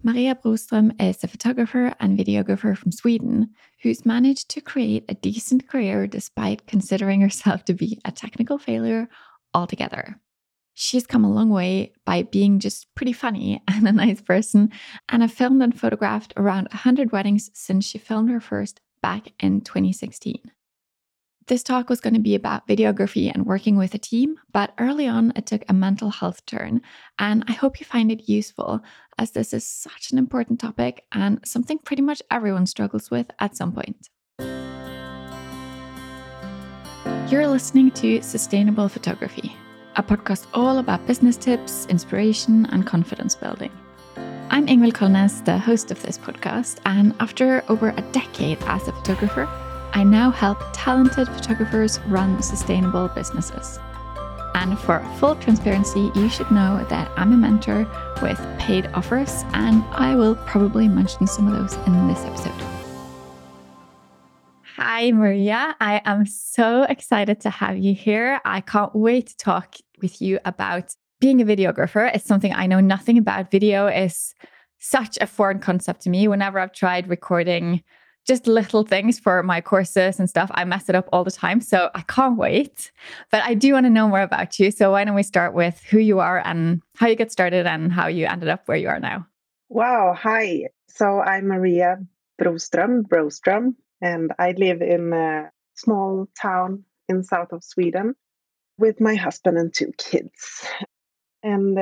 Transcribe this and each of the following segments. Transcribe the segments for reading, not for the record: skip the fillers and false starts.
Maria Broström is a photographer and videographer from Sweden who's managed to create a decent career despite considering herself to be a technical failure altogether. She's come a long way by being just pretty funny and a nice person, and have filmed and photographed around 100 weddings since she filmed her first back in 2016. This talk was going to be about videography and working with a team, but early on it took a mental health turn, and I hope you find it useful as this is such an important topic and something pretty much everyone struggles with at some point. You're listening to Sustainable Photography, a podcast all about business tips, inspiration, and confidence building. I'm Ingvild Kolnes, the host of this podcast, and after over a decade as a photographer, I now help talented photographers run sustainable businesses. And for full transparency, you should know that I'm a mentor with paid offers, and I will probably mention some of those in this episode. Hi, Maria. I am so excited to have you here. I can't wait to talk with you about being a videographer. It's something I know nothing about. Video is such a foreign concept to me. Whenever I've tried recording just little things for my courses and stuff, I mess it up all the time. So I can't wait. But I do want to know more about you. So why don't we start with who you are and how you got started and how you ended up where you are now? Wow. Hi. So I'm Maria Broström, and I live in a small town in south of Sweden with my husband and 2 kids. And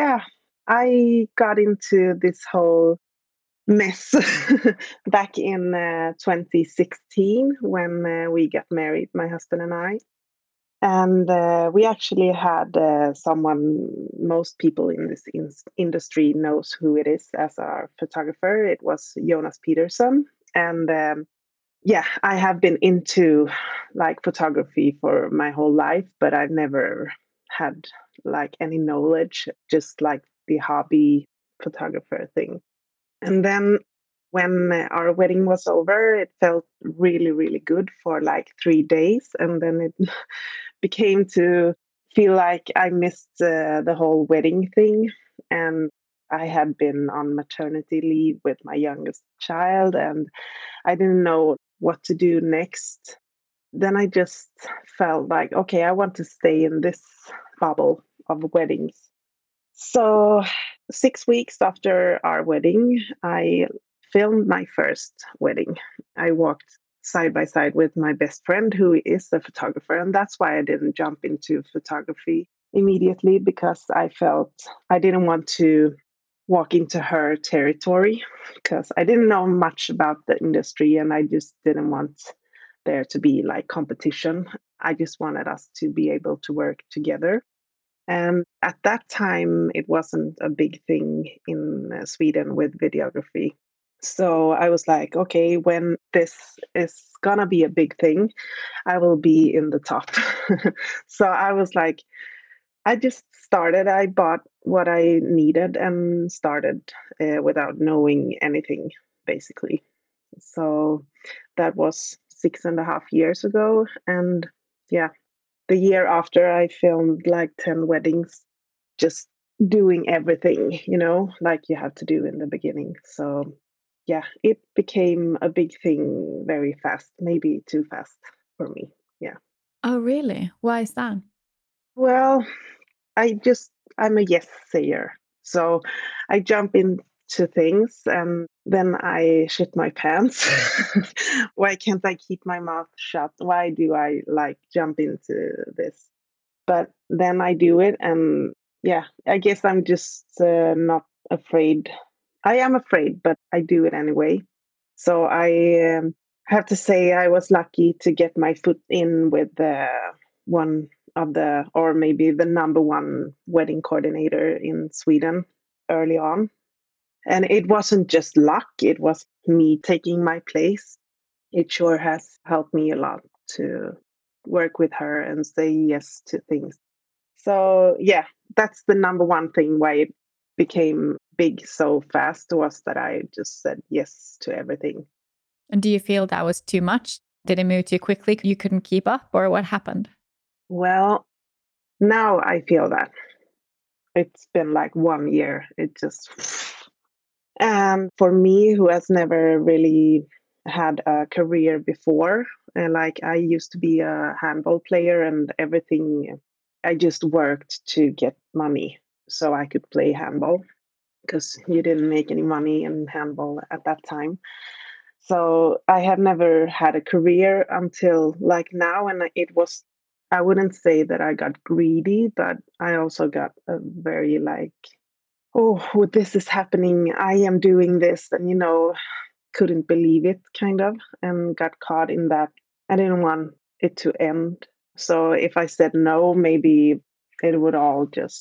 I got into this whole mess back in 2016 when we got married, my husband and I. And we actually had someone most people in this industry knows who it is as our photographer. It was Jonas Peterson. And I have been into like photography for my whole life, but I've never had like any knowledge, just like the hobby photographer thing. And then when our wedding was over, it felt really, really good for like 3 days. And then it became to feel like I missed the whole wedding thing. And I had been on maternity leave with my youngest child, and I didn't know what to do next. Then I just felt like, okay, I want to stay in this bubble of weddings. So 6 weeks after our wedding, I filmed my first wedding. I walked side by side with my best friend, who is a photographer. And that's why I didn't jump into photography immediately, because I felt I didn't want to walk into her territory, because I didn't know much about the industry and I just didn't want there to be like competition. I just wanted us to be able to work together. And at that time, it wasn't a big thing in Sweden with videography. So I was like, okay, when this is gonna be a big thing, I will be in the top. So I was like, I just started. I bought what I needed and started without knowing anything, basically. So that was 6.5 years ago. And yeah, the year after, I filmed like 10 weddings, just doing everything, like you have to do in the beginning. So yeah, it became a big thing very fast, maybe too fast for me. Yeah. Oh, really? Why is that? Well, I'm a yes sayer. So I jump into things and then I shit my pants. Why can't I keep my mouth shut? Why do I like jump into this? But then I do it, and yeah, I guess I'm just not afraid. I am afraid, but I do it anyway. So I have to say I was lucky to get my foot in with one of the, or maybe the number one wedding coordinator in Sweden early on. And it wasn't just luck, it was me taking my place. It sure has helped me a lot to work with her and say yes to things. So yeah, that's the number one thing why it became big so fast, was that I just said yes to everything. And do you feel that was too much? Did it move too quickly? You couldn't keep up, or what happened? Well, now I feel that it's been like 1 year. It just And for me, who has never really had a career before, like I used to be a handball player and everything, I just worked to get money so I could play handball because you didn't make any money in handball at that time. So I have never had a career until like now, and it was, I wouldn't say that I got greedy, but I also got a very like, oh, well, this is happening. I am doing this, and couldn't believe it kind of, and got caught in that. I didn't want it to end. So if I said no, maybe it would all just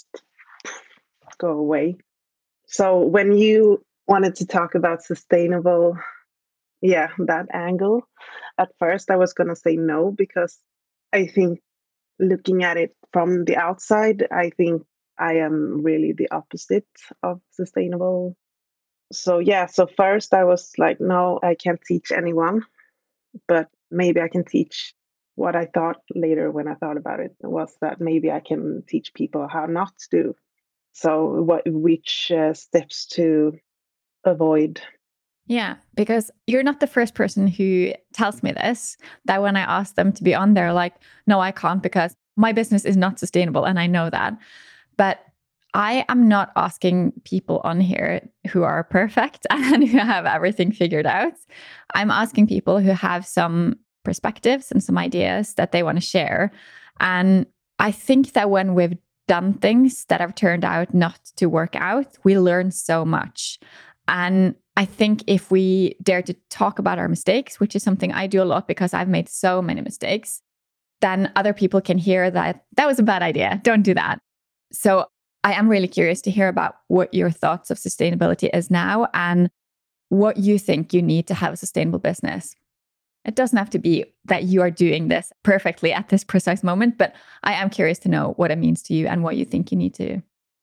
go away. So when you wanted to talk about sustainable, yeah, that angle, at first I was going to say no because I think looking at it from the outside, I think I am really the opposite of sustainable. So yeah, so first I was like, no, I can't teach anyone, but maybe I can teach. What I thought later when I thought about it was that maybe I can teach people how not to do. So which steps to avoid. Yeah, because you're not the first person who tells me this, that when I ask them to be on there, like, no, I can't because my business is not sustainable. And I know that. But I am not asking people on here who are perfect and who have everything figured out. I'm asking people who have some perspectives and some ideas that they want to share. And I think that when we've done things that have turned out not to work out, we learn so much. And I think if we dare to talk about our mistakes, which is something I do a lot because I've made so many mistakes, then other people can hear that that was a bad idea. Don't do that. So I am really curious to hear about what your thoughts of sustainability is now and what you think you need to have a sustainable business. It doesn't have to be that you are doing this perfectly at this precise moment, but I am curious to know what it means to you and what you think you need to.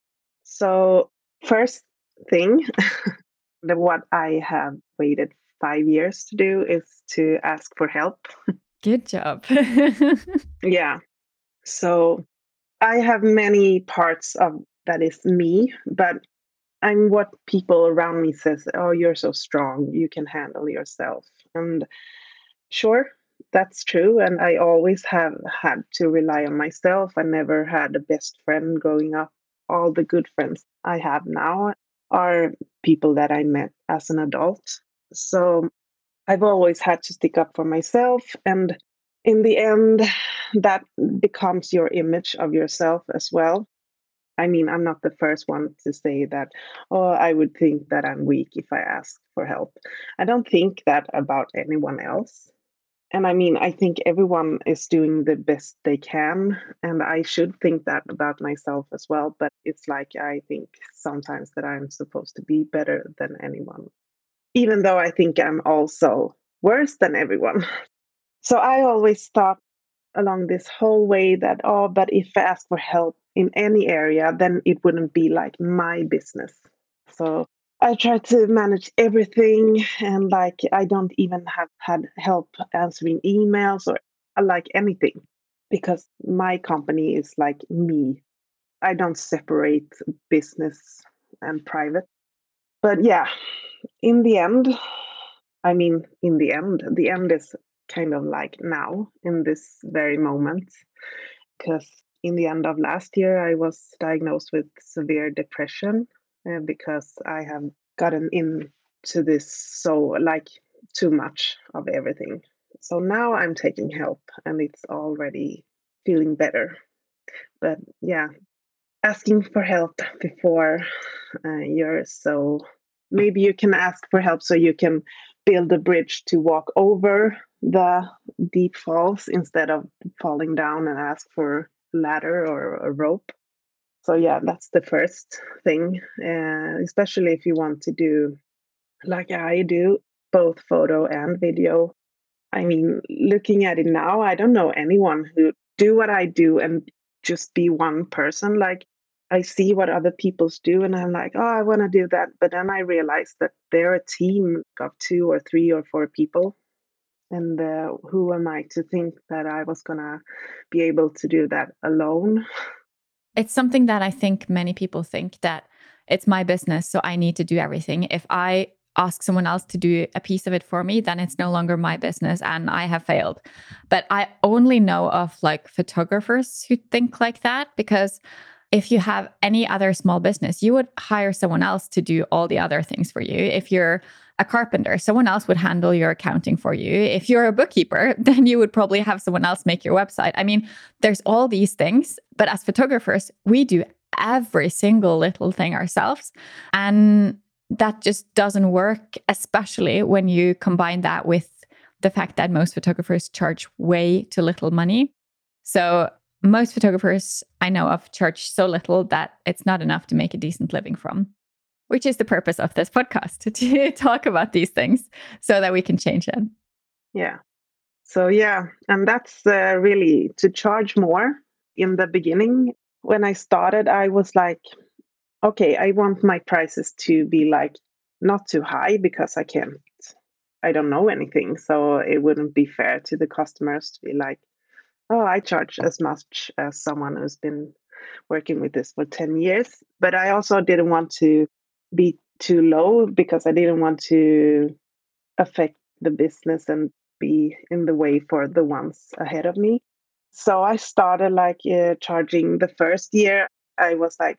So first thing, what I have waited 5 years to do is to ask for help. Good job. Yeah. So I have many parts of that is me, but I'm what people around me says, "Oh, you're so strong. You can handle yourself." And sure, that's true. And I always have had to rely on myself. I never had a best friend growing up. All the good friends I have now are people that I met as an adult. So I've always had to stick up for myself. And in the end, that becomes your image of yourself as well. I mean, I'm not the first one to say that, oh, I would think that I'm weak if I ask for help. I don't think that about anyone else. And I mean, I think everyone is doing the best they can. And I should think that about myself as well. But it's like I think sometimes that I'm supposed to be better than anyone, even though I think I'm also worse than everyone. So I always thought along this whole way that, oh, but if I ask for help in any area, then it wouldn't be like my business. So I try to manage everything, and like I don't even have had help answering emails or like anything because my company is like me. I don't separate business and private. But yeah, in the end, I mean, in the end is kind of like now in this very moment because in the end of last year, I was diagnosed with severe depression because I have gotten into this so like too much of everything. So now I'm taking help and it's already feeling better. But yeah, asking for help before you're so maybe you can ask for help so you can build a bridge to walk over the deep falls instead of falling down and ask for a ladder or a rope. So yeah, that's the first thing, especially if you want to do like I do, both photo and video. I mean, looking at it now, I don't know anyone who do what I do and just be one person. Like I see what other people's do and I'm like, oh, I want to do that. But then I realize that they're a team of two or three or four people. And who am I to think that I was going to be able to do that alone? It's something that I think many people think that it's my business, so I need to do everything. If I ask someone else to do a piece of it for me, then it's no longer my business and I have failed. But I only know of like photographers who think like that, because if you have any other small business, you would hire someone else to do all the other things for you. If you're a carpenter, someone else would handle your accounting for you. If you're a bookkeeper, then you would probably have someone else make your website. I mean, there's all these things, but as photographers, we do every single little thing ourselves. And that just doesn't work, especially when you combine that with the fact that most photographers charge way too little money. So most photographers I know of charge so little that it's not enough to make a decent living from, which is the purpose of this podcast, to talk about these things so that we can change it. Yeah. So, yeah, and that's really to charge more. In the beginning, when I started, I was like, okay, I want my prices to be like not too high because I don't know anything. So it wouldn't be fair to the customers to be like, oh, I charge as much as someone who's been working with this for 10 years. But I also didn't want to be too low because I didn't want to affect the business and be in the way for the ones ahead of me. So I started like charging the first year. I was like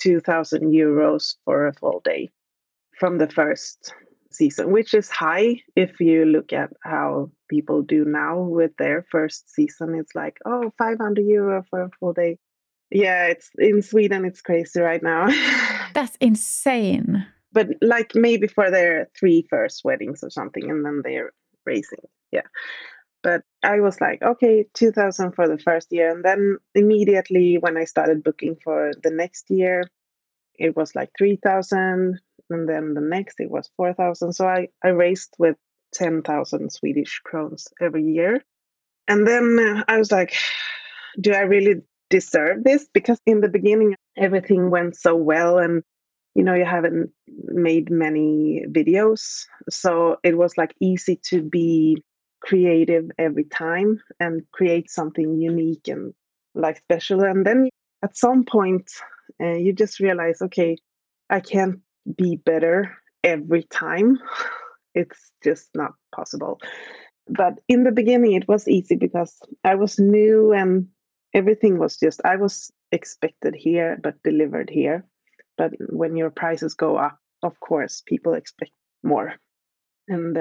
2,000 euros for a full day from the first season, which is high if you look at how people do now with their first season. It's like, oh, 500 euro for a full day. Yeah, it's in Sweden, it's crazy right now. That's insane. But like maybe for their 3 first weddings or something, and then they're raising. Yeah. But I was like, okay, 2,000 for the first year. And then immediately when I started booking for the next year, it was like 3,000. And then the next, it was 4,000. So I raised with 10,000 Swedish crowns every year. And then I was like, do I really deserve this? Because in the beginning, everything went so well. And, you haven't made many videos. So it was like easy to be creative every time and create something unique and like special. And then at some point, you just realize, okay, I can't be better every time. It's just not possible. But in the beginning, it was easy because I was new and everything was just, I was expected here, but delivered here. But when your prices go up, of course, people expect more. And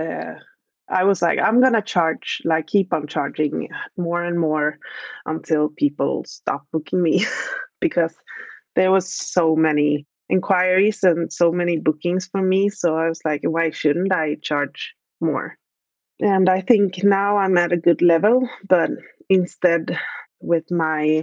I was like, I'm going to charge, like, keep on charging more and more until people stop booking me because there was so many inquiries and so many bookings for me. So I was like, why shouldn't I charge more? And I think now I'm at a good level, but instead, with my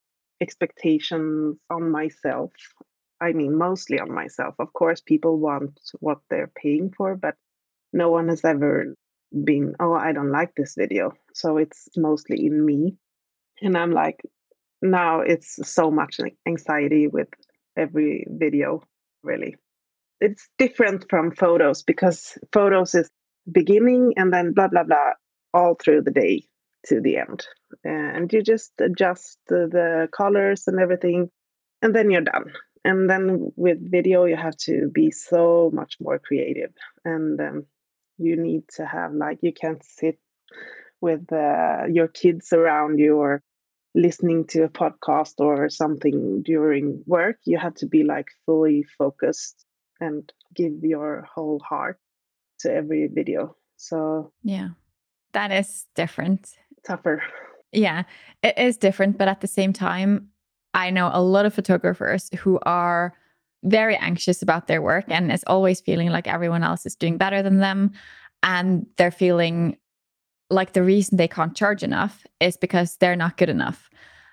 expectations on myself, I mean, mostly on myself. Of course, people want what they're paying for, but no one has ever been, oh, I don't like this video. So it's mostly in me. And I'm like, now it's so much anxiety with every video, really. It's different from photos because photos is beginning and then blah, blah, blah, all through the day to the end. And you just adjust the colors and everything, and then you're done. And then with video, you have to be so much more creative. And you need to have, like, you can't sit with your kids around you or listening to a podcast or something during work. You have to be like fully focused and give your whole heart to every video. So Yeah, that is different. tougher. Yeah, it is different. But at the same time, I know a lot of photographers who are very anxious about their work and is always feeling like everyone else is doing better than them. And they're feeling like the reason they can't charge enough is because they're not good enough.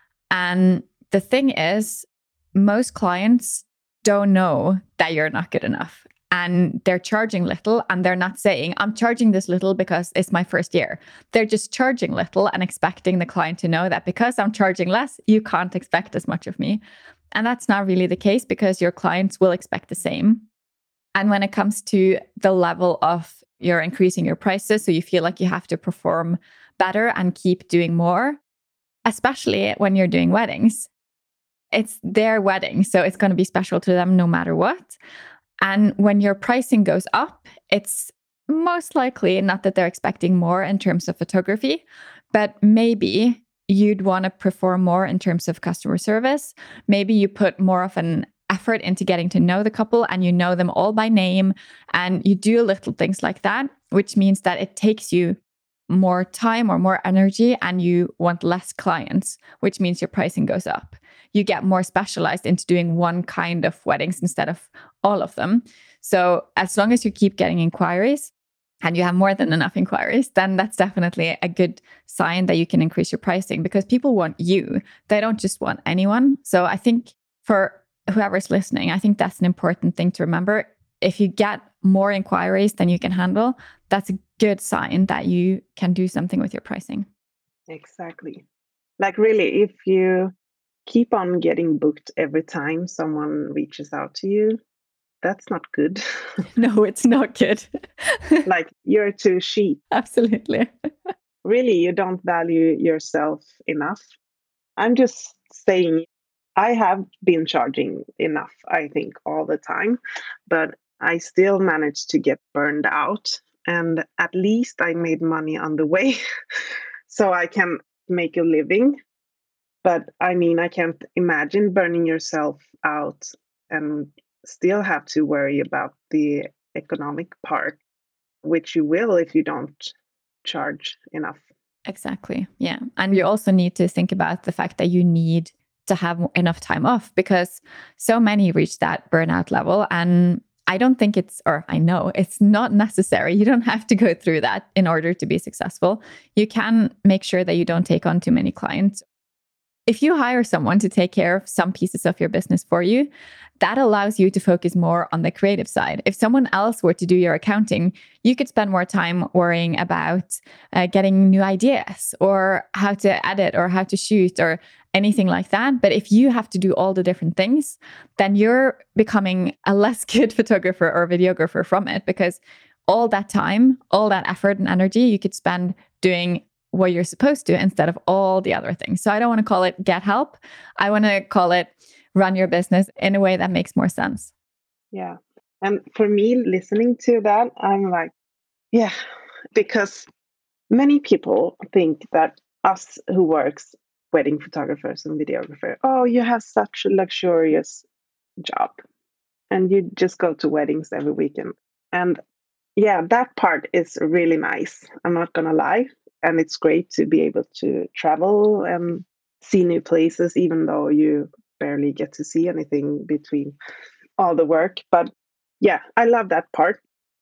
And the thing is, most clients don't know that you're not good enough. And they're charging little and they're not saying, I'm charging this little because it's my first year. They're just charging little and expecting the client to know that because I'm charging less, you can't expect as much of me. And that's not really the case because your clients will expect the same. And when it comes to the level of you're increasing your prices, so you feel like you have to perform better and keep doing more, especially when you're doing weddings, it's their wedding, so it's going to be special to them no matter what. And when your pricing goes up, it's most likely not that they're expecting more in terms of photography, but maybe you'd want to perform more in terms of customer service. Maybe you put more of an effort into getting to know the couple and you know them all by name and you do little things like that, which means that it takes you more time or more energy and you want less clients, which means your pricing goes up. You get more specialized into doing one kind of weddings instead of all of them. So as long as you keep getting inquiries and you have more than enough inquiries, then that's definitely a good sign that you can increase your pricing because people want you. They don't just want anyone. So I think for whoever's listening, I think that's an important thing to remember. If you get more inquiries than you can handle, that's a good sign that you can do something with your pricing. Exactly. Like really, if you keep on getting booked every time someone reaches out to you, that's not good. No, it's not good. Like you're too cheap. Absolutely. Really, you don't value yourself enough. I'm just saying, I have been charging enough, I think, all the time, but I still managed to get burned out. And at least I made money on the way so I can make a living. But I mean, I can't imagine burning yourself out and still have to worry about the economic part, which you will if you don't charge enough. Exactly. Yeah. And you also need to think about the fact that you need to have enough time off because so many reach that burnout level. And I don't think I know it's not necessary. You don't have to go through that in order to be successful. You can make sure that you don't take on too many clients. If you hire someone to take care of some pieces of your business for you, that allows you to focus more on the creative side. If someone else were to do your accounting, you could spend more time worrying about getting new ideas or how to edit or how to shoot or anything like that. But if you have to do all the different things, then you're becoming a less good photographer or videographer from it because all that time, all that effort and energy you could spend doing what you're supposed to instead of all the other things. So I don't want to call it get help. I want to call it run your business in a way that makes more sense. Yeah. And for me, listening to that, I'm like, yeah, because many people think that us who works wedding photographers and videographer, oh, you have such a luxurious job and you just go to weddings every weekend. And yeah, that part is really nice. I'm not going to lie. And it's great to be able to travel and see new places, even though you barely get to see anything between all the work. But yeah, I love that part.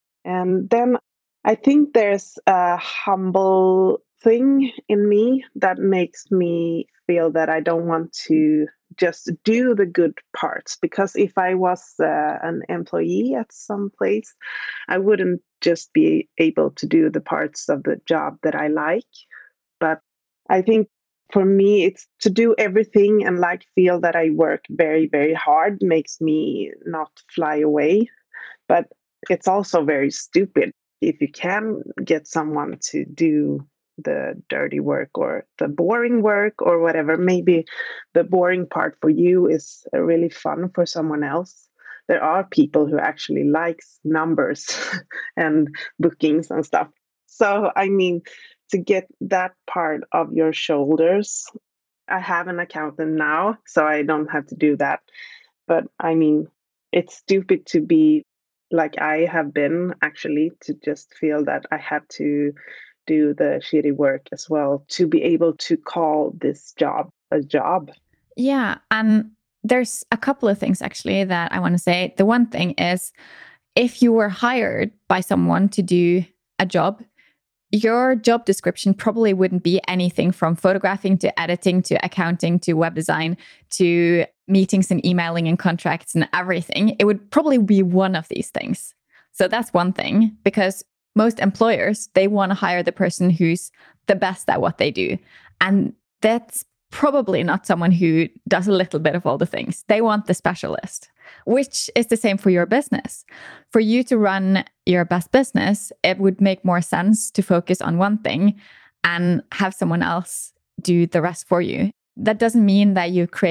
And then I think there's a humble thing in me that makes me feel that I don't want to just do the good parts. Because if I was an employee at some place, I wouldn't just be able to do the parts of the job that I like. But I think for me, it's to do everything and like feel that I work very, very hard makes me not fly away. But it's also very stupid if you can get someone to do the dirty work or the boring work or whatever. Maybe the boring part for you is really fun for someone else. There are people who actually likes numbers and bookings and stuff. So I mean, to get that part of your shoulders, I have an accountant now, so I don't have to do that. But I mean, it's stupid to be like I have been actually, to just feel that I have to do the shitty work as well to be able to call this job a job. Yeah. And there's a couple of things actually that I want to say. The one thing is if you were hired by someone to do a job, your job description probably wouldn't be anything from photographing to editing to accounting to web design to meetings and emailing and contracts and everything. It would probably be one of these things. So that's one thing, because most employers, they want to hire the person who's the best at what they do. And that's probably not someone who does a little bit of all the things. They want the specialist, which is the same for your business. For you to run your best business, it would make more sense to focus on one thing and have someone else do the rest for you. That doesn't mean that you've created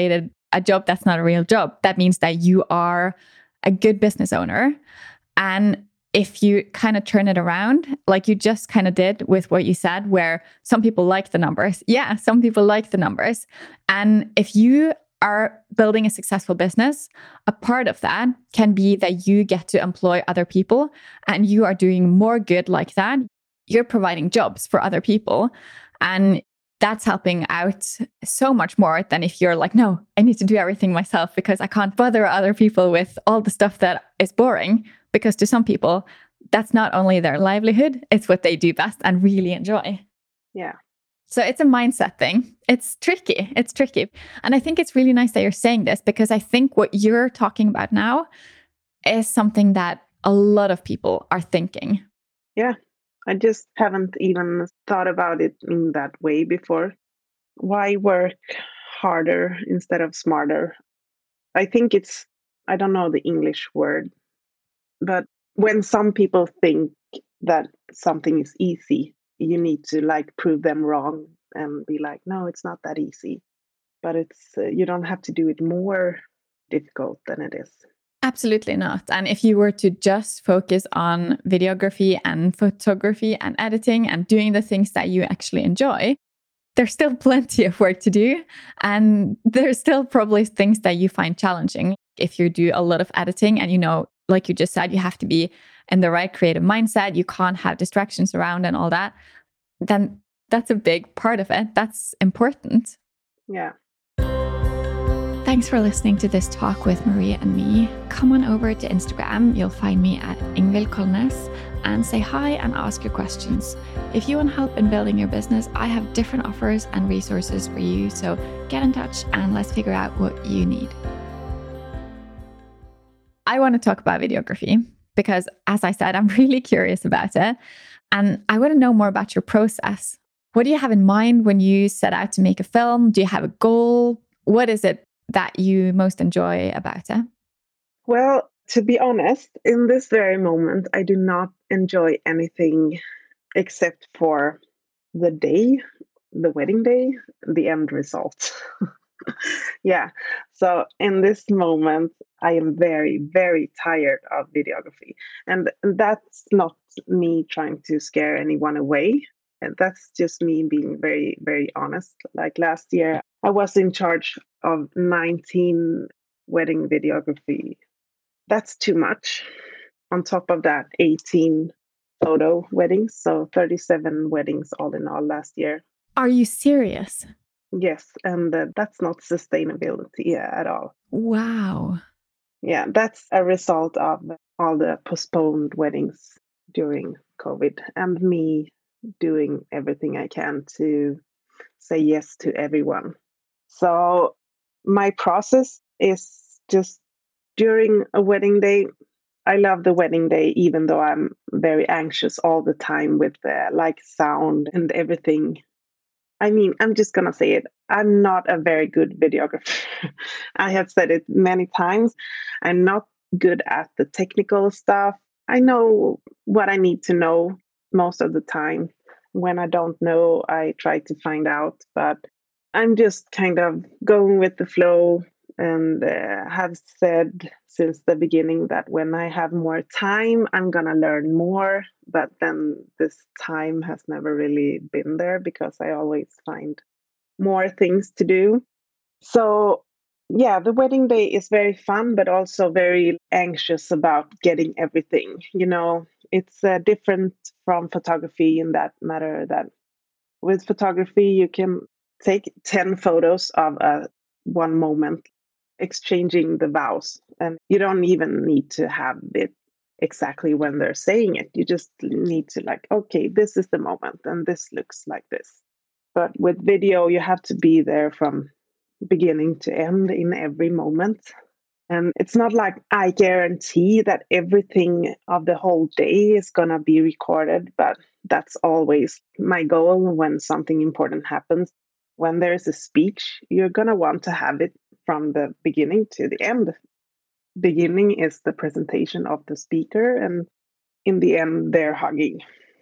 a job that's not a real job. That means that you are a good business owner. And if you kind of turn it around, like you just kind of did with what you said, where some people like the numbers. Yeah, some people like the numbers. And if you are building a successful business, a part of that can be that you get to employ other people and you are doing more good like that. You're providing jobs for other people. And that's helping out so much more than if you're like, no, I need to do everything myself because I can't bother other people with all the stuff that is boring. Because to some people, that's not only their livelihood, it's what they do best and really enjoy. Yeah. So it's a mindset thing. It's tricky. It's tricky. And I think it's really nice that you're saying this because I think what you're talking about now is something that a lot of people are thinking. Yeah. I just haven't even thought about it in that way before. Why work harder instead of smarter? I think I don't know the English word, but when some people think that something is easy, you need to like prove them wrong and be like, no, it's not that easy. But you don't have to do it more difficult than it is. Absolutely not. And if you were to just focus on videography and photography and editing and doing the things that you actually enjoy, there's still plenty of work to do. And there's still probably things that you find challenging. If you do a lot of editing and, like you just said, you have to be in the right creative mindset, you can't have distractions around and all that, then that's a big part of it. That's important. Yeah. Thanks for listening to this talk with Maria and me. Come on over to Instagram. You'll find me at Ingvild Kolnes and say hi and ask your questions. If you want help in building your business, I have different offers and resources for you. So get in touch and let's figure out what you need. I want to talk about videography because, as I said, I'm really curious about it. And I want to know more about your process. What do you have in mind when you set out to make a film? Do you have a goal? What is it that you most enjoy about it? Well, to be honest, in this very moment, I do not enjoy anything except for the day, the wedding day, the end result. Yeah. So in this moment, I am very, very tired of videography. And that's not me trying to scare anyone away. And that's just me being very, very honest. Like last year, I was in charge of 19 wedding videography. That's too much. On top of that, 18 photo weddings. So 37 weddings all in all last year. Are you serious? Yes, and that's not sustainability at all. Wow. Yeah, that's a result of all the postponed weddings during COVID and me doing everything I can to say yes to everyone. So my process is just during a wedding day. I love the wedding day, even though I'm very anxious all the time with the sound and everything. I mean, I'm just gonna say it. I'm not a very good videographer. I have said it many times. I'm not good at the technical stuff. I know what I need to know most of the time. When I don't know, I try to find out, but I'm just kind of going with the flow and have said since the beginning that when I have more time, I'm going to learn more. But then this time has never really been there because I always find more things to do. So, yeah, the wedding day is very fun, but also very anxious about getting everything. It's different from photography in that matter that with photography, you can take 10 photos of one moment, exchanging the vows. And you don't even need to have it exactly when they're saying it. You just need to okay, this is the moment and this looks like this. But with video, you have to be there from beginning to end in every moment. And it's not like I guarantee that everything of the whole day is going to be recorded, but that's always my goal when something important happens. When there's a speech, you're going to want to have it from the beginning to the end. Beginning is the presentation of the speaker, and in the end, they're hugging.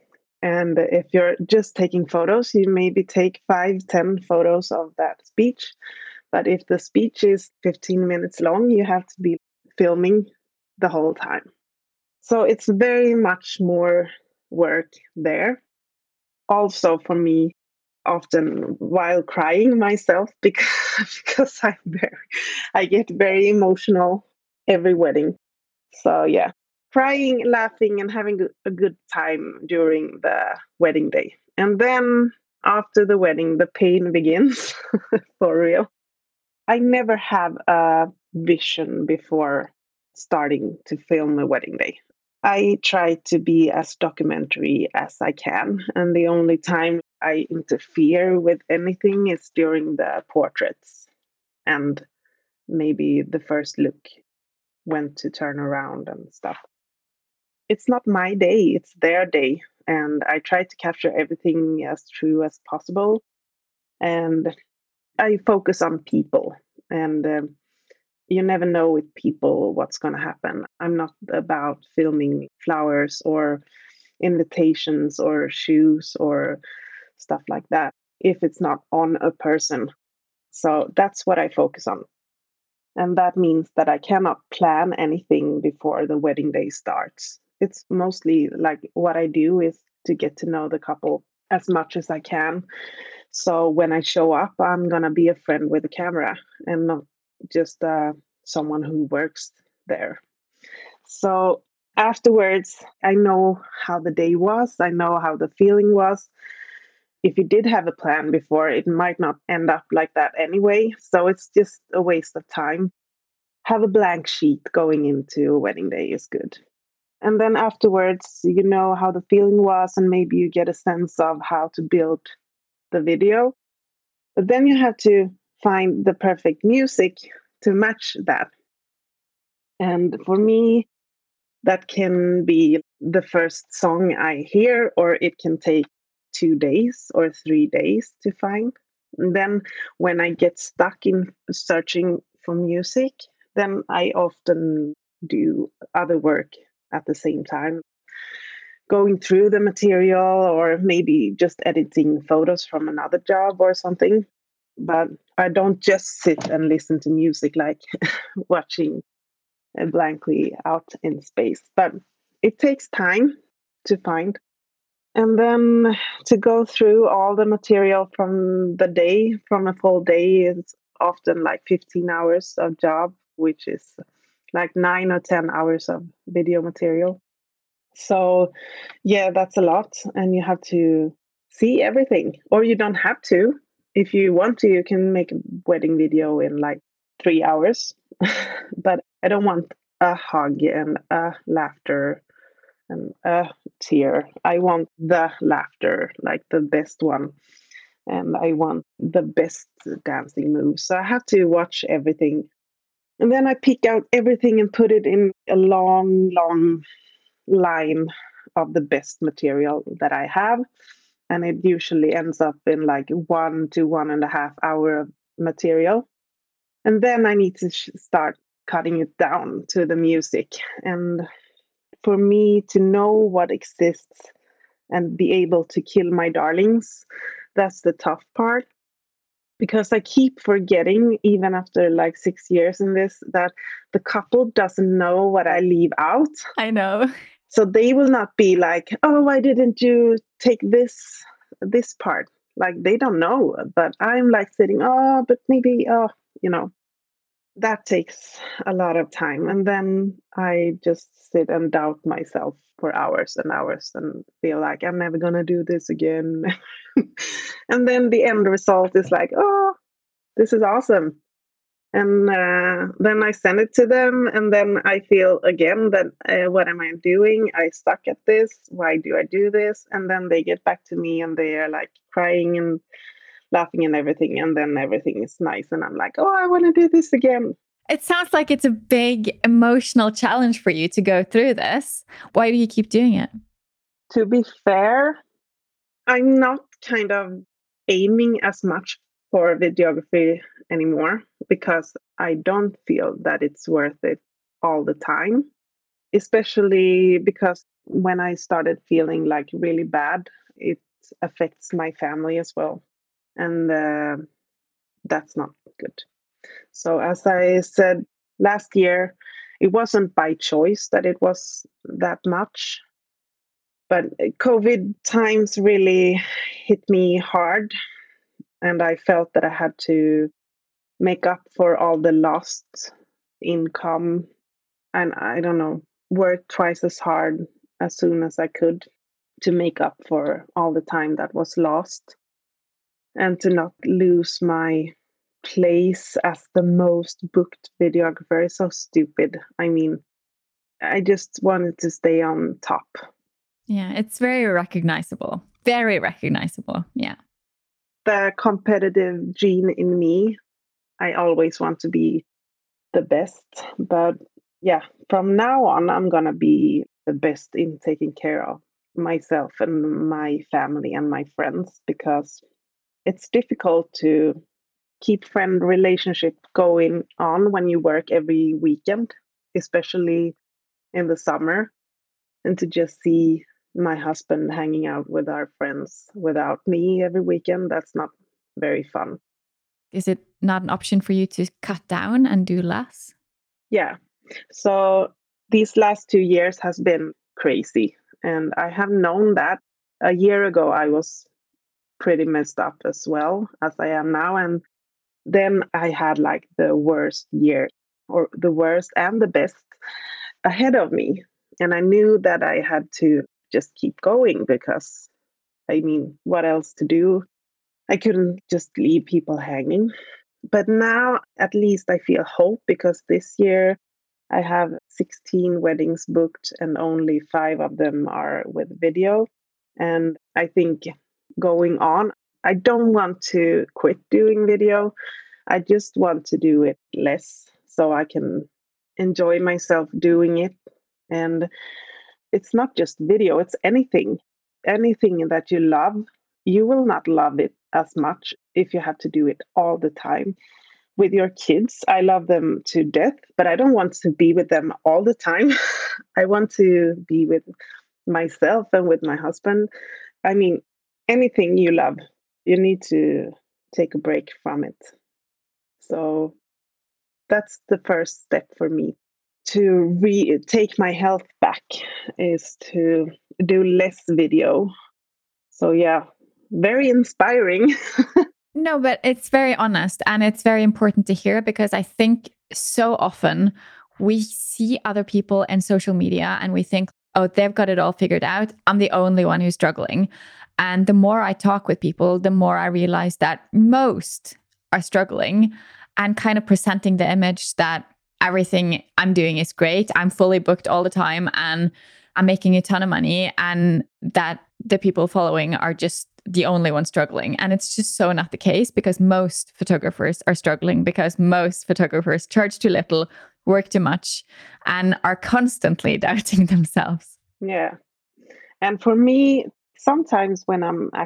And if you're just taking photos, you maybe take 5, 10 photos of that speech. But if the speech is 15 minutes long, you have to be filming the whole time. So it's very much more work there. Also for me, often while crying myself because I get very emotional every wedding. So yeah, crying, laughing, and having a good time during the wedding day. And then after the wedding, the pain begins for real. I never have a vision before starting to film a wedding day. I try to be as documentary as I can, and the only time I interfere with anything is during the portraits and maybe the first look, when to turn around and stuff. It's not my day, it's their day, and I try to capture everything as true as possible. And I focus on people, and you never know with people what's going to happen. I'm not about filming flowers or invitations or shoes or stuff like that if it's not on a person. So that's what I focus on. And that means that I cannot plan anything before the wedding day starts. It's mostly like what I do is to get to know the couple as much as I can. So when I show up, I'm going to be a friend with the camera and not just someone who works there. So afterwards, I know how the day was, I know how the feeling was. If you did have a plan before, it might not end up like that anyway. So it's just a waste of time. Have a blank sheet going into a wedding day is good. And then afterwards, you know how the feeling was, and maybe you get a sense of how to build the video. But then you have to find the perfect music to match that. And for me, that can be the first song I hear, or it can take 2 days or 3 days to find. And then when I get stuck in searching for music, then I often do other work at the same time, going through the material or maybe just editing photos from another job or something. But I don't just sit and listen to music like watching blankly out in space. But it takes time to find. And then to go through all the material from the day, from a full day, is often like 15 hours of job, which is like 9 or 10 hours of video material. So, yeah, that's a lot. And you have to see everything, or you don't have to. If you want to, you can make a wedding video in like 3 hours. But I don't want a hug and a laughter and a tear. I want the laughter, like the best one. And I want the best dancing moves. So I have to watch everything. And then I pick out everything and put it in a long, long line of the best material that I have. And it usually ends up in like 1 to 1.5 hour of material. And then I need to start cutting it down to the music. And for me to know what exists and be able to kill my darlings, that's the tough part. Because I keep forgetting, even after like 6 years in this, that the couple doesn't know what I leave out. I know. So they will not be like, "Oh, why didn't you take this part?" Like they don't know, but I'm like sitting, "Oh, but maybe, oh, you know." That takes a lot of time, and then I just sit and doubt myself for hours and hours and feel like I'm never gonna do this again. And then the end result is like, "Oh, this is awesome." And then I send it to them, and then I feel again that what am I doing? I suck at this. Why do I do this? And then they get back to me, and they are like crying and laughing and everything, and then everything is nice, and I'm like, oh, I want to do this again. It sounds like it's a big emotional challenge for you to go through this. Why do you keep doing it? To be fair, I'm not kind of aiming as much for videography anymore because I don't feel that it's worth it all the time, especially because when I started feeling like really bad, it affects my family as well. And that's not good. So, as I said last year, it wasn't by choice that it was that much, but COVID times really hit me hard, and I felt that I had to make up for all the lost income, and I don't know, work twice as hard as soon as I could to make up for all the time that was lost, and to not lose my place as the most booked videographer is so stupid. I mean, I just wanted to stay on top. Yeah, it's very recognizable. Very recognizable. Yeah. The competitive gene in me, I always want to be the best. But yeah, from now on, I'm going to be the best in taking care of myself and my family and my friends, because it's difficult to keep friend relationship going on when you work every weekend, especially in the summer, and to just see my husband hanging out with our friends without me every weekend, that's not very fun. Is it not an option for you to cut down and do less? Yeah. So these last 2 years has been crazy, and I have known that. A year ago I was pretty messed up as well as I am now, and then I had like the worst year, or the worst and the best, ahead of me. And I knew that I had to just keep going, because I mean, what else to do? I couldn't just leave people hanging. But now at least I feel hope, because this year I have 16 weddings booked and only 5 of them are with video. And I think going on, I don't want to quit doing video. I just want to do it less so I can enjoy myself doing it. And it's not just video, it's anything. Anything that you love, you will not love it as much if you have to do it all the time. With your kids, I love them to death, but I don't want to be with them all the time. I want to be with myself and with my husband. I mean, anything you love, you need to take a break from it. So that's the first step for me to take my health back, is to do less video. So yeah, very inspiring. No, but it's very honest and it's very important to hear, because I think so often we see other people in social media and we think, oh, they've got it all figured out. I'm the only one who's struggling. And the more I talk with people, the more I realize that most are struggling, and kind of presenting the image that everything I'm doing is great. I'm fully booked all the time and I'm making a ton of money, and that the people following are just the only ones struggling. And it's just so not the case, because most photographers are struggling, because most photographers charge too little, work too much, and are constantly doubting themselves. Yeah. And for me, sometimes when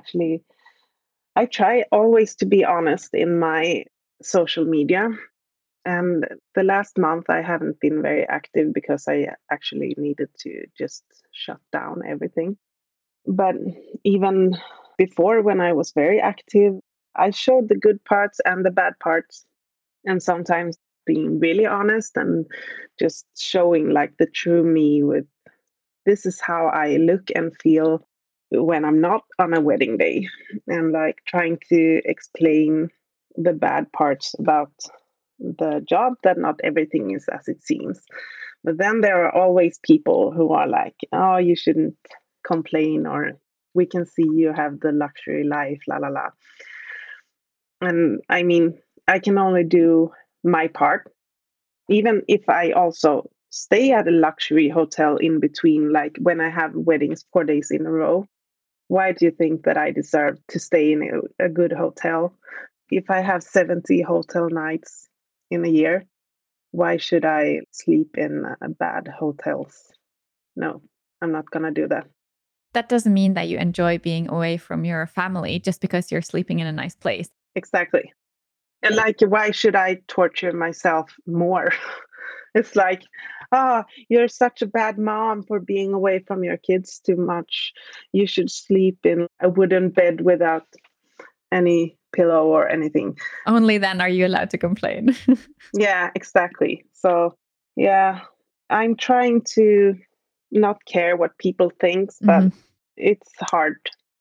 I try always to be honest in my social media. And the last month, I haven't been very active because I actually needed to just shut down everything. But even before, when I was very active, I showed the good parts and the bad parts, and sometimes being really honest and just showing like the true me, with this is how I look and feel when I'm not on a wedding day, and like trying to explain the bad parts about the job, that not everything is as it seems. But then there are always people who are like, oh, you shouldn't complain, or we can see you have the luxury life, la la la. And I mean, I can only do my part, even if I also stay at a luxury hotel in between, like when I have weddings 4 days in a row. Why do you think that I deserve to stay in a good hotel? If I have 70 hotel nights in a year, why should I sleep in bad hotels? No, I'm not going to do that. That doesn't mean that you enjoy being away from your family just because you're sleeping in a nice place. Exactly. And like, why should I torture myself more? It's like, oh, you're such a bad mom for being away from your kids too much. You should sleep in a wooden bed without any pillow or anything. Only then are you allowed to complain. Yeah, exactly. So, yeah, I'm trying to not care what people thinks, but Mhm. it's hard.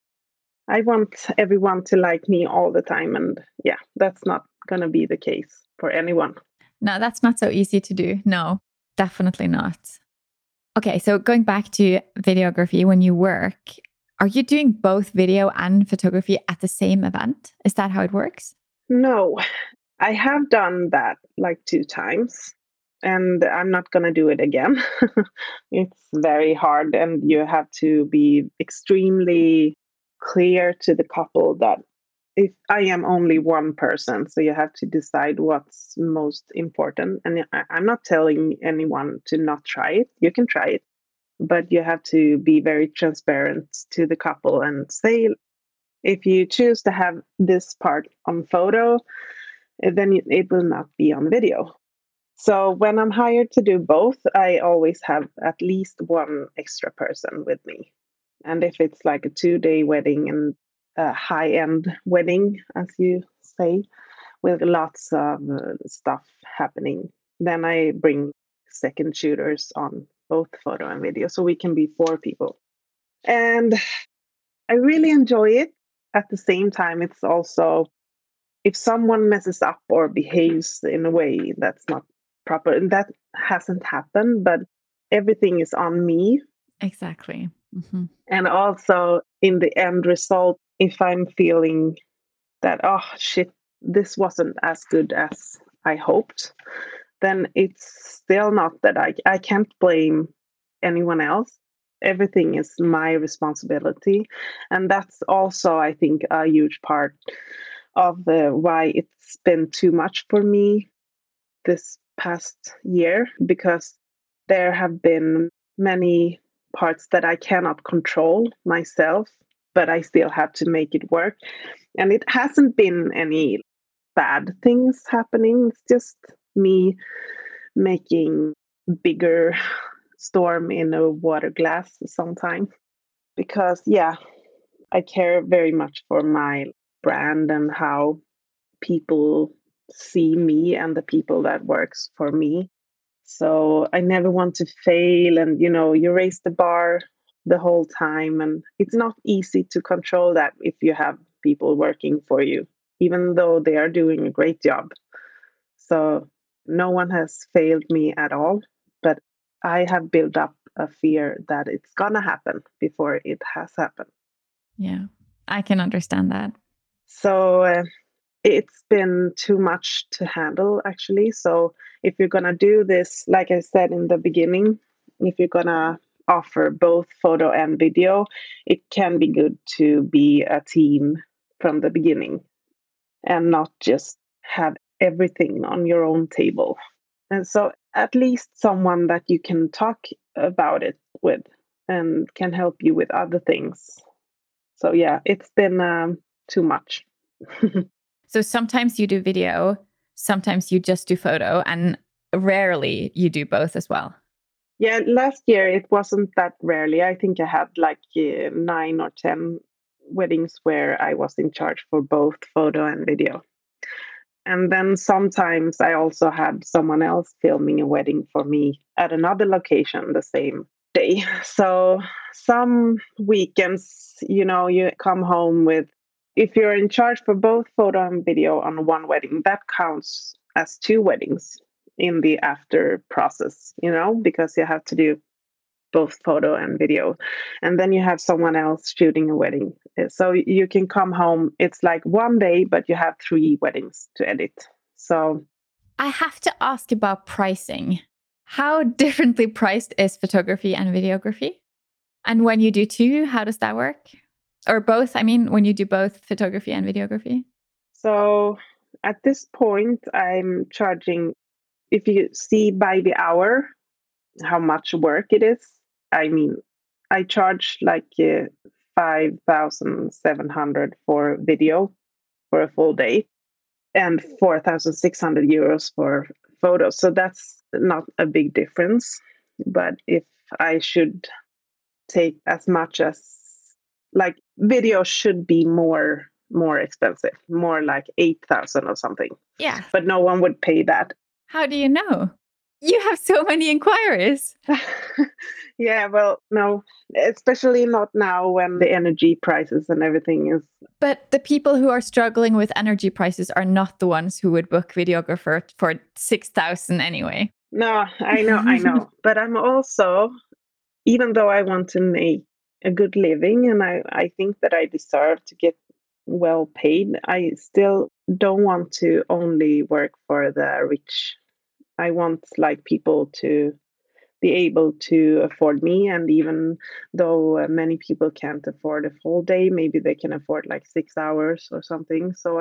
I want everyone to like me all the time, and yeah, that's not going to be the case for anyone. No, that's not so easy to do. No, definitely not. Okay, so going back to videography, when you work, are you doing both video and photography at the same event? Is that how it works? No, I have done that like 2 times, and I'm not going to do it again. It's very hard, and you have to be extremely clear to the couple that if I am only one person, so you have to decide what's most important. And I'm not telling anyone to not try it. You can try it, but you have to be very transparent to the couple and say, if you choose to have this part on photo, then it will not be on video. So when I'm hired to do both, I always have at least one extra person with me. And if it's like a 2-day wedding and a high end wedding, as you say, with lots of stuff happening, then I bring second shooters on both photo and video so we can be 4 people. And I really enjoy it. At the same time, it's also if someone messes up or behaves in a way that's not proper, and that hasn't happened, but everything is on me. Exactly. Hmm. And also in the end result, if I'm feeling that, oh shit, this wasn't as good as I hoped, then it's still not that I can't blame anyone else. Everything is my responsibility. And that's also, I think, a huge part of why it's been too much for me this past year, because there have been many parts that I cannot control myself, but I still have to make it work. And it hasn't been any bad things happening. It's just me making bigger storm in a water glass sometimes. Because yeah, I care very much for my brand and how people see me and the people that works for me. So I never want to fail, and you raise the bar the whole time, and it's not easy to control that if you have people working for you, even though they are doing a great job. So no one has failed me at all, but I have built up a fear that it's gonna happen before it has happened. Yeah, I can understand that. So it's been too much to handle, actually. So if you're gonna do this, like I said in the beginning, if you're gonna offer both photo and video, it can be good to be a team from the beginning and not just have everything on your own table. And so at least someone that you can talk about it with and can help you with other things. So yeah, it's been too much. So sometimes you do video, sometimes you just do photo, and rarely you do both as well. Yeah, last year it wasn't that rarely. I think I had like 9 or 10 weddings where I was in charge for both photo and video. And then sometimes I also had someone else filming a wedding for me at another location the same day. So some weekends, you come home with, if you're in charge for both photo and video on one wedding, that counts as 2 weddings in the after process, because you have to do both photo and video. And then you have someone else shooting a wedding. So you can come home, it's like one day, but you have 3 weddings to edit. So I have to ask about pricing. How differently priced is photography and videography? And when you do two, how does that work? Or both, I mean, when you do both photography and videography? so at this point I'm charging, if you see by the hour how much work it is. I mean, I charge like 5,700 for video for a full day and 4,600 euros for photos. So that's not a big difference. But if I should take as much as, like, video should be more more expensive, more like 8,000 or something. Yeah. But no one would pay that. How do you know? You have so many inquiries. Yeah, well, no, especially not now when the energy prices and everything is. But the people who are struggling with energy prices are not the ones who would book videographer for 6,000 anyway. No, I know. But I'm also, even though I want to make a good living and I think that I deserve to get well paid, I still don't want to only work for the rich. I want like people to be able to afford me, and even though many people can't afford a full day, maybe they can afford like 6 hours or something. So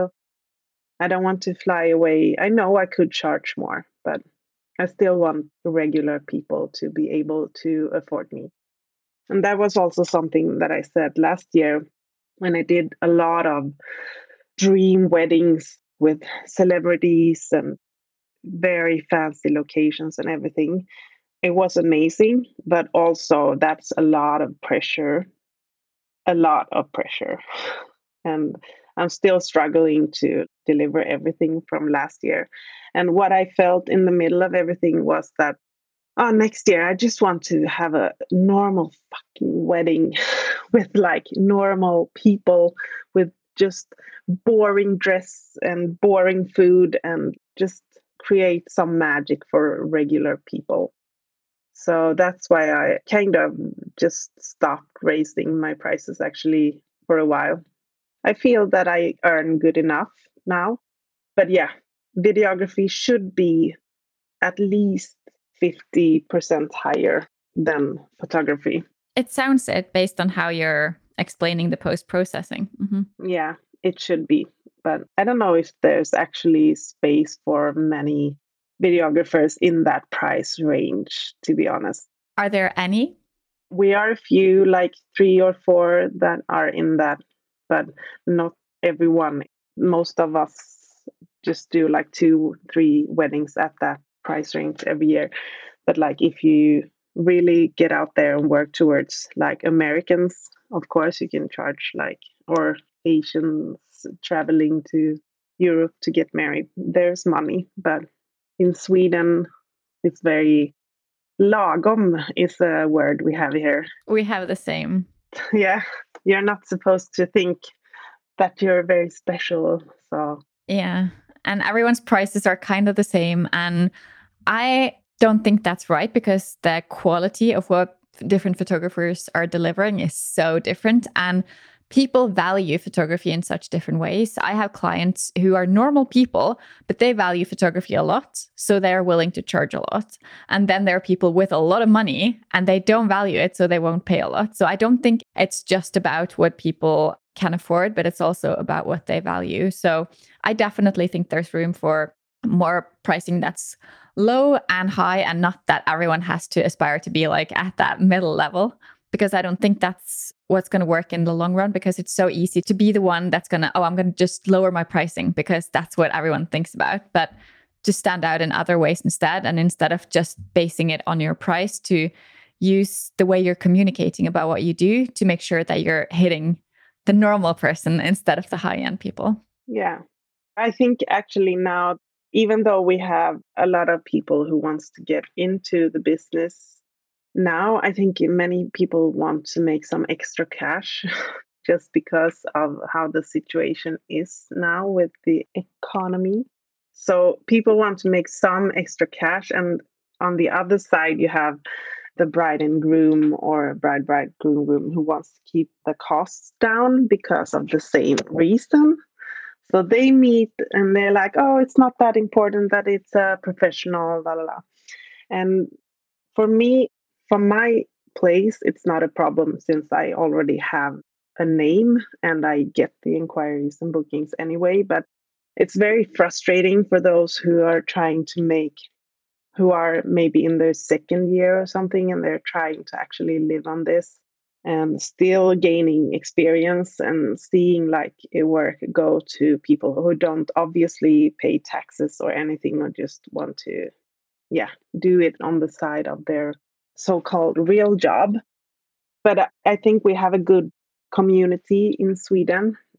I don't want to fly away. I know I could charge more, but I still want regular people to be able to afford me. And that was also something that I said last year when I did a lot of dream weddings with celebrities and very fancy locations and everything. It was amazing, but also that's a lot of pressure, a lot of pressure. And I'm still struggling to deliver everything from last year. And what I felt in the middle of everything was that, oh, next year I just want to have a normal fucking wedding with like normal people, with just boring dress and boring food, and just create some magic for regular people. So that's why I kind of just stopped raising my prices actually for a while. I feel that I earn good enough now. But yeah, videography should be at least 50% higher than photography. It sounds it based on how you're explaining the post processing. Yeah, it should be. But I don't know if there's actually space for many videographers in that price range, to be honest. Are there any? We are a few, like 3 or 4 that are in that, but not everyone. Most of us just do like 2, 3 weddings at that price range every year. But like if you really get out there and work towards like Americans, of course you can charge like, or Asians traveling to Europe to get married. There's money, but in Sweden it's very lagom is a word we have here. We have the same. Yeah, you're not supposed to think that you're very special. So Yeah. And everyone's prices are kind of the same. And I don't think that's right, because the quality of what different photographers are delivering is so different. And people value photography in such different ways. I have clients who are normal people, but they value photography a lot. So they're willing to charge a lot. And then there are people with a lot of money and they don't value it, so they won't pay a lot. So I don't think it's just about what people can afford, but it's also about what they value. So I definitely think there's room for more pricing that's low and high, and not that everyone has to aspire to be like at that middle level, because I don't think that's what's going to work in the long run, because it's so easy to be the one that's going to, oh, I'm going to just lower my pricing because that's what everyone thinks about. But to stand out in other ways instead, and instead of just basing it on your price, to use the way you're communicating about what you do to make sure that you're hitting the normal person instead of the high-end people. yeah, I think actually now, even though we have a lot of people who wants to get into the business now, I think many people want to make some extra cash just because of how the situation is now with the economy. So people want to make some extra cash, and on the other side you have the bride and groom, or bride groom who wants to keep the costs down because of the same reason. So they meet and they're like, oh, it's not that important that it's a professional, la la la. And for me, from my place, it's not a problem since I already have a name and I get the inquiries and bookings anyway. But it's very frustrating for those who are trying to make, who are maybe in their second year or something, and they're trying to actually live on this and still gaining experience and seeing like a work go to people who don't obviously pay taxes or anything, or just want to, yeah, do it on the side of their so-called real job. But I think we have a good community in Sweden,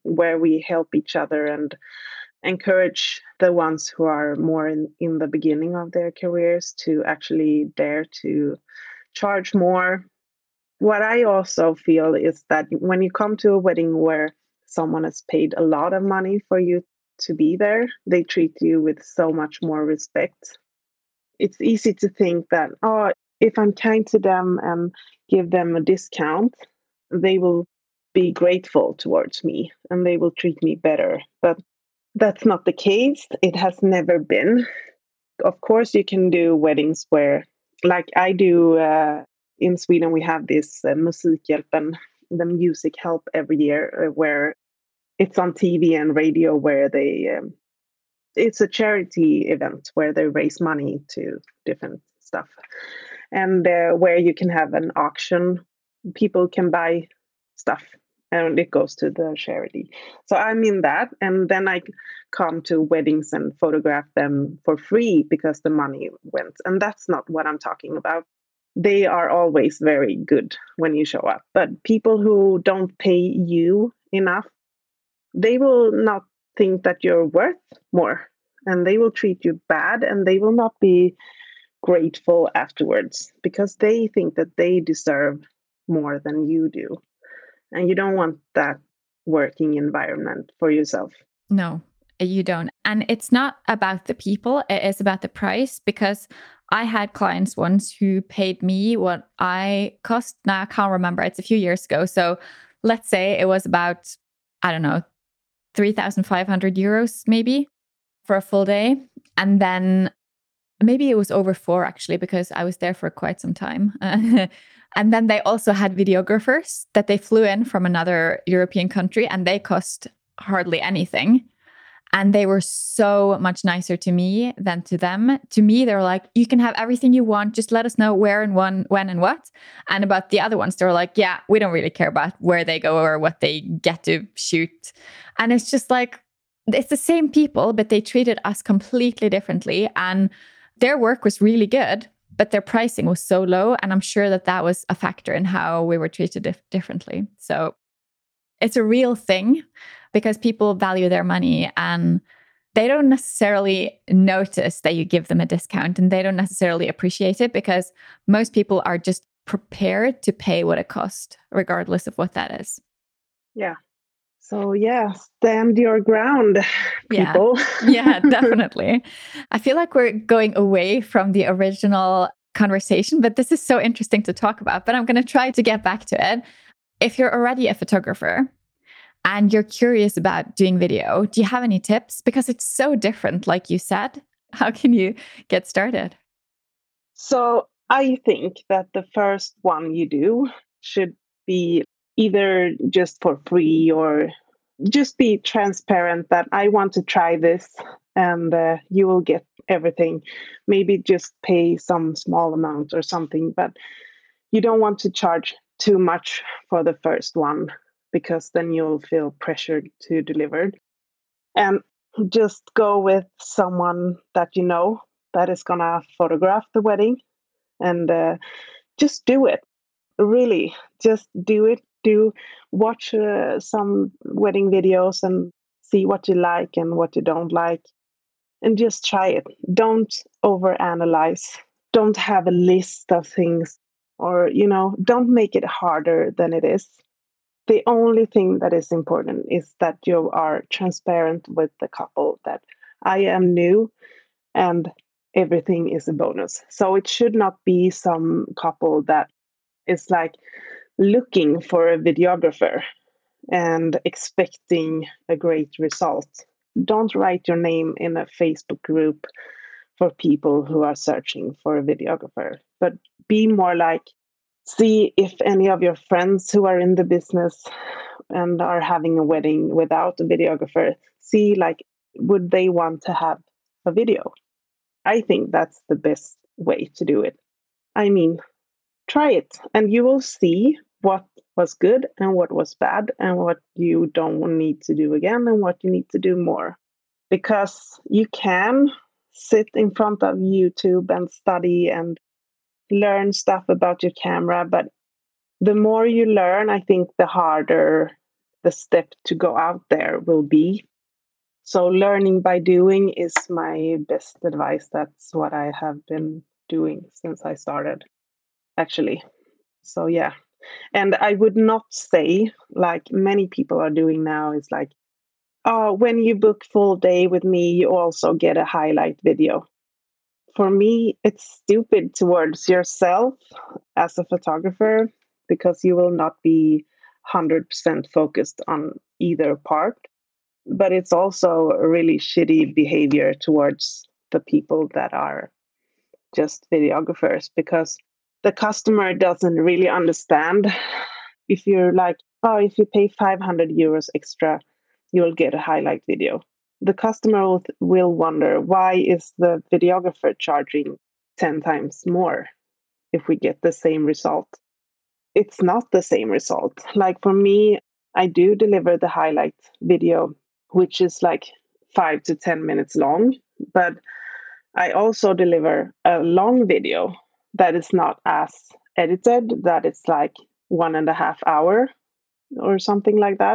where we help each other and encourage the ones who are more in the beginning of their careers to actually dare to charge more. What I also feel is that when you come to a wedding where someone has paid a lot of money for you to be there, they treat you with so much more respect. It's easy to think that, oh, if I'm kind to them and give them a discount, they will be grateful towards me and they will treat me better. But that's not the case. It has never been. Of course, you can do weddings where, like I do in Sweden, we have this Musikhjälpen, the music help every year, where it's on TV and radio, where it's a charity event where they raise money to different stuff, and where you can have an auction. People can buy stuff and it goes to the charity. So I'm in that, and then I come to weddings and photograph them for free because the money went. And that's not what I'm talking about. They are always very good when you show up, but people who don't pay you enough, they will not think that you're worth more, and they will treat you bad, and they will not be grateful afterwards because they think that they deserve more than you do. And you don't want that working environment for yourself. No, you don't. And it's not about the people, it is about the price, because I had clients once who paid me what I cost. Now I can't remember, it's a few years ago. So let's say it was about, I don't know, 3,500 euros maybe for a full day. And then maybe it was over four actually, because I was there for quite some time. And then they also had videographers that they flew in from another European country, and they cost hardly anything. And they were so much nicer to me than to them. To me, they were like, you can have everything you want. Just let us know where and when and what. And about the other ones, they were like, yeah, we don't really care about where they go or what they get to shoot. And it's just like, it's the same people, but they treated us completely differently. And their work was really good, but their pricing was so low. And I'm sure that that was a factor in how we were treated differently. So it's a real thing because people value their money and they don't necessarily notice that you give them a discount, and they don't necessarily appreciate it because most people are just prepared to pay what it costs, regardless of what that is. Yeah. So, yeah, stand your ground, people. Yeah, definitely. I feel like we're going away from the original conversation, but this is so interesting to talk about. But I'm going to try to get back to it. If you're already a photographer and you're curious about doing video, do you have any tips? Because it's so different, like you said. How can you get started? So, I think that the first one you do should be either just for free or just be transparent that I want to try this, and you will get everything. Maybe just pay some small amount or something, but you don't want to charge too much for the first one because then you'll feel pressured to deliver. And just go with someone that you know that is gonna photograph the wedding, and just do it. Really, just do it. Do watch some wedding videos and see what you like and what you don't like, and just try it. Don't overanalyze. Don't have a list of things, or don't make it harder than it is. The only thing that is important is that you are transparent with the couple that I am new and everything is a bonus. So it should not be some couple that is like looking for a videographer and expecting a great result. Don't write your name in a Facebook group for people who are searching for a videographer, but be more like, see if any of your friends who are in the business and are having a wedding without a videographer, see like, would they want to have a video? I think that's the best way to do it. I mean, try it and you will see what was good and what was bad and what you don't need to do again and what you need to do more. Because you can sit in front of YouTube and study and learn stuff about your camera, but the more you learn, I think the harder the step to go out there will be. So learning by doing is my best advice. That's what I have been doing since I started, actually. So yeah. And I would not say, like many people are doing now, is like, oh, when you book full day with me, you also get a highlight video. For me, it's stupid towards yourself as a photographer because you will not be 100% focused on either part. But it's also a really shitty behavior towards the people that are just videographers because the customer doesn't really understand. If you're like, oh, if you pay 500 euros extra, you'll get a highlight video. The customer will wonder, why is the videographer charging 10 times more if we get the same result? It's not the same result. Like for me, I do deliver the highlight video, which is like 5 to 10 minutes long, but I also deliver a long video that is not as edited, that it's like 1.5 hour or something like that.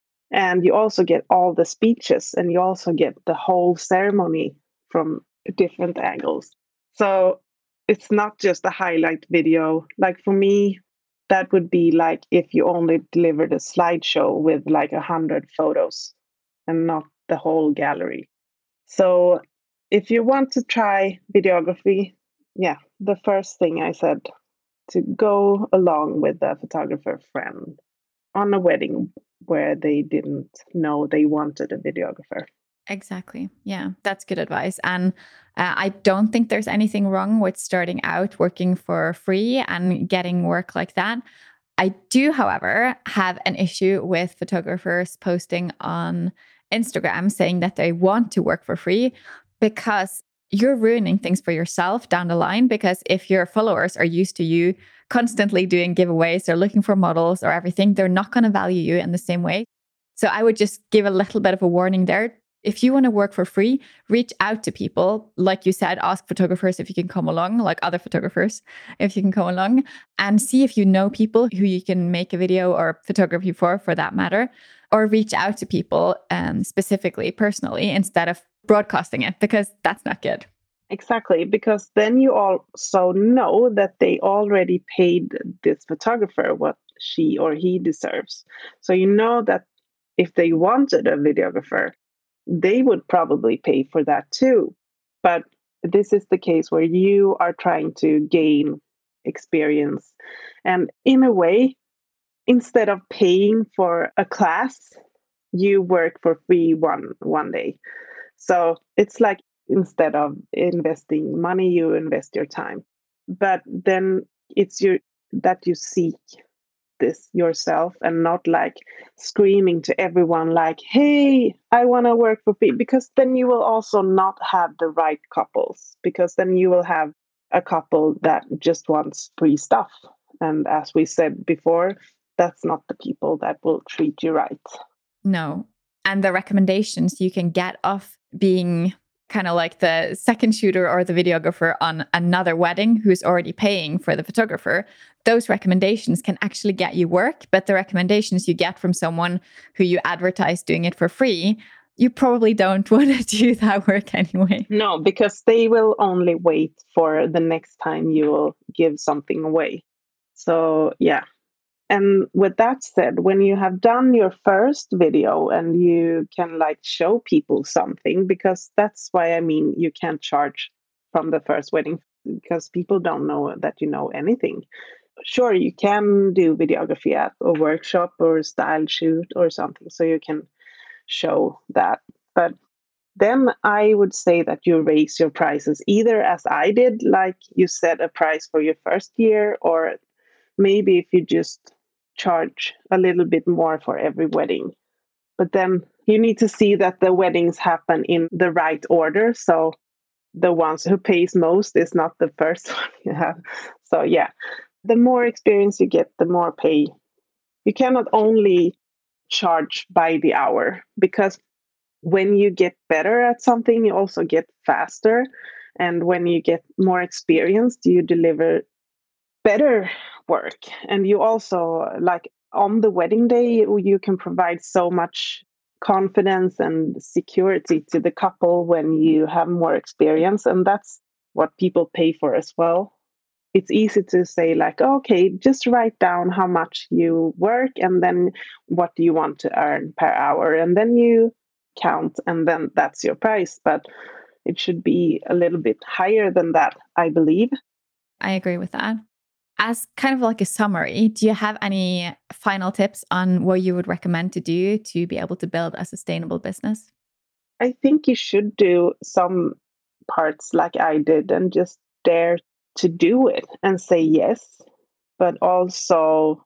And you also get all the speeches and you also get the whole ceremony from different angles. So it's not just a highlight video. Like for me, that would be like if you only delivered a slideshow with like 100 photos and not the whole gallery. So if you want to try videography, yeah, the first thing I said, to go along with a photographer friend on a wedding where they didn't know they wanted a videographer. Exactly. Yeah, that's good advice. And I don't think there's anything wrong with starting out working for free and getting work like that. I do, however, have an issue with photographers posting on Instagram saying that they want to work for free because you're ruining things for yourself down the line. Because if your followers are used to you constantly doing giveaways or looking for models or everything, they're not going to value you in the same way. So I would just give a little bit of a warning there. If you want to work for free, reach out to people. Like you said, ask photographers if you can come along, like other photographers, if you can come along, and see if you know people who you can make a video or photography for that matter, or reach out to people specifically, personally, instead of broadcasting it, because that's not good. Exactly, because then you also know that they already paid this photographer what she or he deserves. So you know that if they wanted a videographer, they would probably pay for that too. But this is the case where you are trying to gain experience. And in a way, instead of paying for a class, you work for free one day. So it's like instead of investing money, you invest your time. But then it's your that you seek this yourself and not like screaming to everyone like, hey, I want to work for free, because then you will also not have the right couples, because then you will have a couple that just wants free stuff, and as we said before, that's not the people that will treat you right. No. And the recommendations you can get off being kind of like the second shooter or the videographer on another wedding who's already paying for the photographer, those recommendations can actually get you work. But the recommendations you get from someone who you advertise doing it for free, you probably don't want to do that work anyway. No, because they will only wait for the next time you will give something away. So, yeah. And with that said, when you have done your first video and you can like show people something, because that's why I mean you can't charge from the first wedding because people don't know that you know anything. Sure, you can do videography at a workshop or a style shoot or something, so you can show that. But then I would say that you raise your prices either as I did, like you set a price for your first year, or maybe if you just charge a little bit more for every wedding. But then you need to see that the weddings happen in the right order. So the ones who pays most is not the first one you have. So yeah, the more experience you get, the more pay. You cannot only charge by the hour, because when you get better at something, you also get faster. And when you get more experienced, you deliver better work. And you also, like On the wedding day, you can provide so much confidence and security to the couple when you have more experience. And that's what people pay for as well. It's easy to say, like, okay, just write down how much you work and then what do you want to earn per hour. And then you count, and then that's your price. But it should be a little bit higher than that, I believe. I agree with that. As kind of like a summary, do you have any final tips on what you would recommend to do to be able to build a sustainable business? I think you should do some parts like I did and just dare to do it and say yes. But also,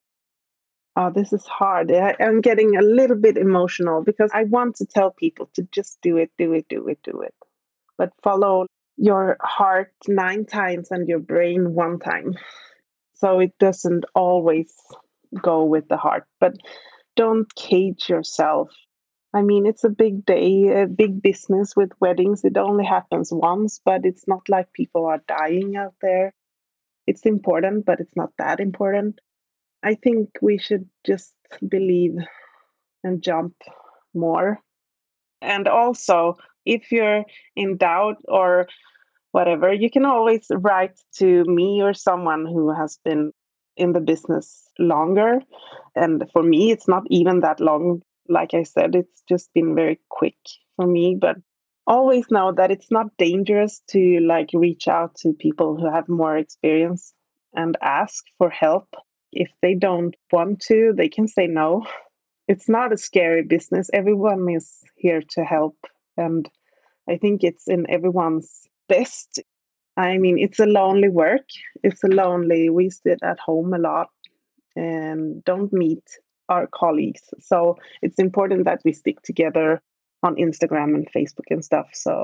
this is hard. I'm getting a little bit emotional because I want to tell people to just do it, do it, do it, do it. But follow your heart 9 times and your brain 1 time. So it doesn't always go with the heart. But don't cage yourself. I mean, it's a big day, a big business with weddings. It only happens once, but it's not like people are dying out there. It's important, but it's not that important. I think we should just believe and jump more. And also, if you're in doubt or whatever, you can always write to me or someone who has been in the business longer. And for me, it's not even that long. Like I said, it's just been very quick for me. But always know that it's not dangerous to like reach out to people who have more experience and ask for help. If they don't want to, they can say no. It's not a scary business. Everyone is here to help. And I think it's in everyone's best. I mean, it's a lonely work. It's a lonely, we sit at home a lot and don't meet our colleagues. So it's important that we stick together on Instagram and Facebook and stuff. So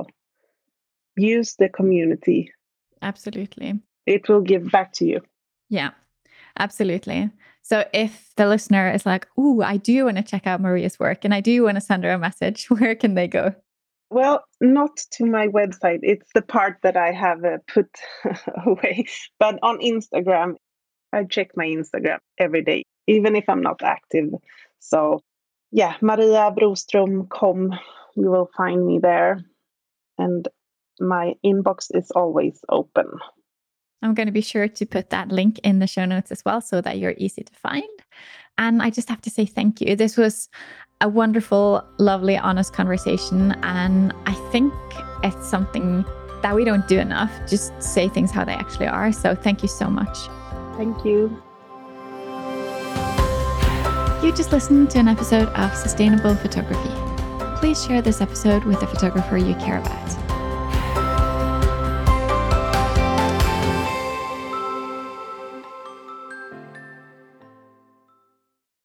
use the community. Absolutely. It will give back to you. Yeah, absolutely. So if the listener is like, ooh, I do want to check out Maria's work and I do want to send her a message, where can they go? Well, not to my website. It's the part that I have put away. But on Instagram, I check my Instagram every day, even if I'm not active. So, yeah, mariabroström.com. You will find me there. And my inbox is always open. I'm going to be sure to put that link in the show notes as well so that you're easy to find. And I just have to say thank you. This was a wonderful, lovely, honest conversation. And I think it's something that we don't do enough. Just say things how they actually are. So thank you so much. Thank you. You just listened to an episode of Sustainable Photography. Please share this episode with a photographer you care about.